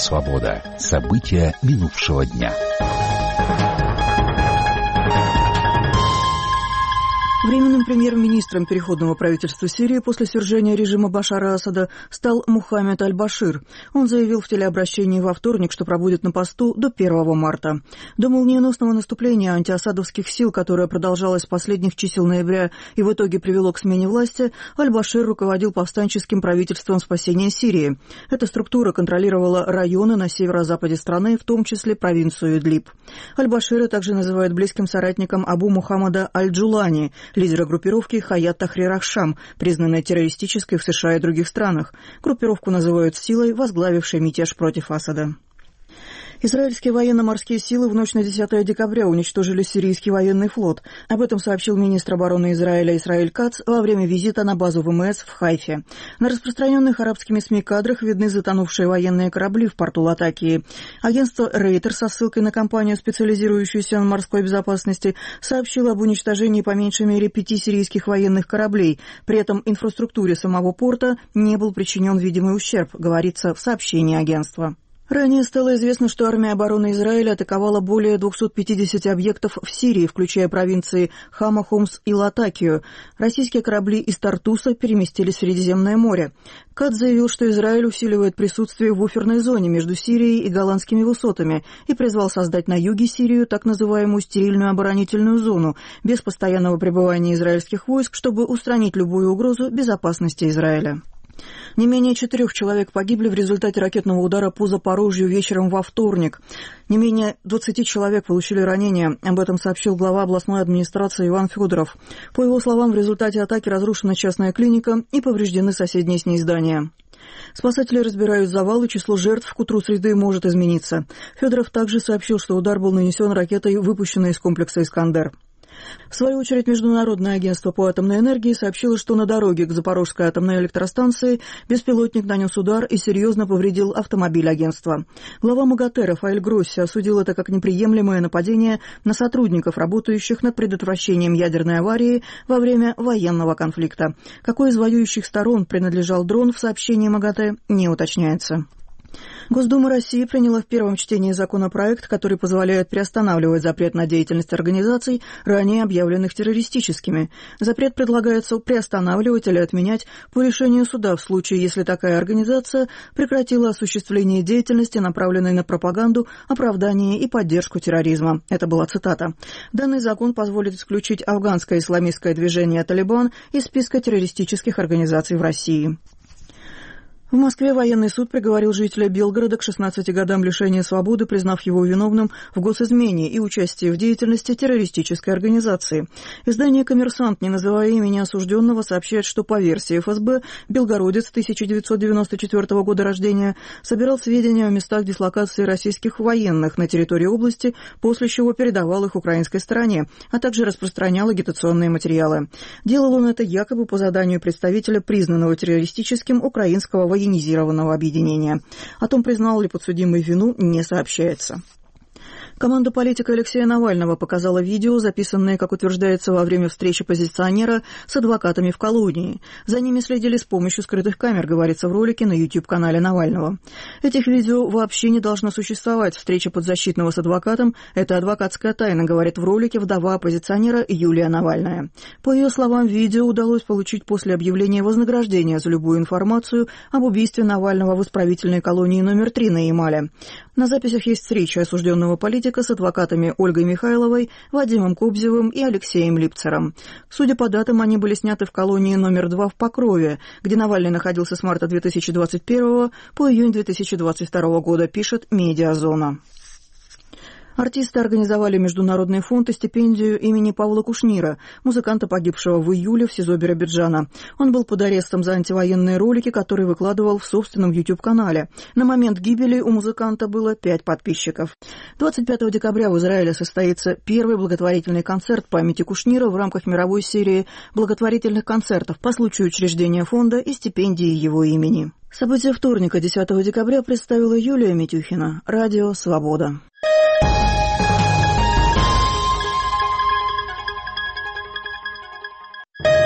«Свобода». События минувшего дня. Временным премьер-министром переходного правительства Сирии после свержения режима Башара Асада стал Мухаммед аль-Башир. Он заявил в телеобращении во вторник, что пробудет на посту до 1 марта. До молниеносного наступления антиасадовских сил, которое продолжалось с последних чисел ноября и в итоге привело к смене власти, аль-Башир руководил повстанческим правительством спасения Сирии. Эта структура контролировала районы на северо-западе страны, в том числе провинцию Идлиб. Аль-Башира также называют близким соратником Абу Мухаммада аль-Джулани, лидера группировки Хаят Тахрир аш-Шам, признанной террористической в США и других странах. Группировку называют силой, возглавившей мятеж против Асада. Израильские военно-морские силы в ночь на 10 декабря уничтожили сирийский военный флот. Об этом сообщил министр обороны Израиля Исраэль Кац во время визита на базу ВМС в Хайфе. На распространенных арабскими СМИ кадрах видны затонувшие военные корабли в порту Латакии. Агентство Рейтер со ссылкой на компанию, специализирующуюся на морской безопасности, сообщило об уничтожении по меньшей мере 5 сирийских военных кораблей. При этом инфраструктуре самого порта не был причинен видимый ущерб, говорится в сообщении агентства. Ранее стало известно, что армия обороны Израиля атаковала более 250 объектов в Сирии, включая провинции Хама, Хомс и Латакию. Российские корабли из Тартуса переместились в Средиземное море. Кац заявил, что Израиль усиливает присутствие в буферной зоне между Сирией и Голландскими высотами и призвал создать на юге Сирию так называемую стерильную оборонительную зону без постоянного пребывания израильских войск, чтобы устранить любую угрозу безопасности Израиля. Не менее 4 человек погибли в результате ракетного удара по Запорожью вечером во вторник. Не менее 20 человек получили ранения. Об этом сообщил глава областной администрации Иван Федоров. По его словам, в результате атаки разрушена частная клиника и повреждены соседние с ней здания. Спасатели разбирают завалы, число жертв к утру среды может измениться. Федоров также сообщил, что удар был нанесен ракетой, выпущенной из комплекса «Искандер». В свою очередь, Международное агентство по атомной энергии сообщило, что на дороге к Запорожской атомной электростанции беспилотник нанес удар и серьезно повредил автомобиль агентства. Глава МАГАТЭ Рафаэль Гросси осудил это как неприемлемое нападение на сотрудников, работающих над предотвращением ядерной аварии во время военного конфликта. Какой из воюющих сторон принадлежал дрон, в сообщении МАГАТЭ не уточняется. Госдума России приняла в первом чтении законопроект, который позволяет приостанавливать запрет на деятельность организаций, ранее объявленных террористическими. Запрет предлагается приостанавливать или отменять по решению суда в случае, если такая организация прекратила осуществление деятельности, направленной на пропаганду, оправдание и поддержку терроризма. Это была цитата. Данный закон позволит исключить афганское исламистское движение «Талибан» из списка террористических организаций в России. В Москве военный суд приговорил жителя Белгорода к 16 годам лишения свободы, признав его виновным в госизмене и участии в деятельности террористической организации. Издание «Коммерсант», не называя имени осужденного, сообщает, что по версии ФСБ белгородец 1994 года рождения собирал сведения о местах дислокации российских военных на территории области, после чего передавал их украинской стороне, а также распространял агитационные материалы. Делал он это якобы по заданию представителя признанного террористическим украинского военизированного объединения. О том, признал ли подсудимый вину, не сообщается. Команда политика Алексея Навального показала видео, записанное, как утверждается, во время встречи оппозиционера с адвокатами в колонии. За ними следили с помощью скрытых камер, говорится в ролике на YouTube-канале Навального. Этих видео вообще не должно существовать. Встреча подзащитного с адвокатом – это адвокатская тайна, говорит в ролике вдова оппозиционера Юлия Навальная. По ее словам, видео удалось получить после объявления вознаграждения за любую информацию об убийстве Навального в исправительной колонии номер 3 на Ямале. На записях есть встреча осужденного политика с адвокатами Ольгой Михайловой, Вадимом Кобзевым и Алексеем Липцером. Судя по датам, они были сняты в колонии номер 2 в Покрове, где Навальный находился с марта 2021 по июнь 2022 года, пишет «Медиазона». Артисты организовали международный фонд и стипендию имени Павла Кушнира, музыканта, погибшего в июле в СИЗО Биробиджана. Он был под арестом за антивоенные ролики, которые выкладывал в собственном YouTube-канале. На момент гибели у музыканта было 5 подписчиков. 25 декабря в Израиле состоится первый благотворительный концерт памяти Кушнира в рамках мировой серии благотворительных концертов по случаю учреждения фонда и стипендии его имени. События вторника, 10 декабря, представила Юлия Митюхина. Радио «Свобода».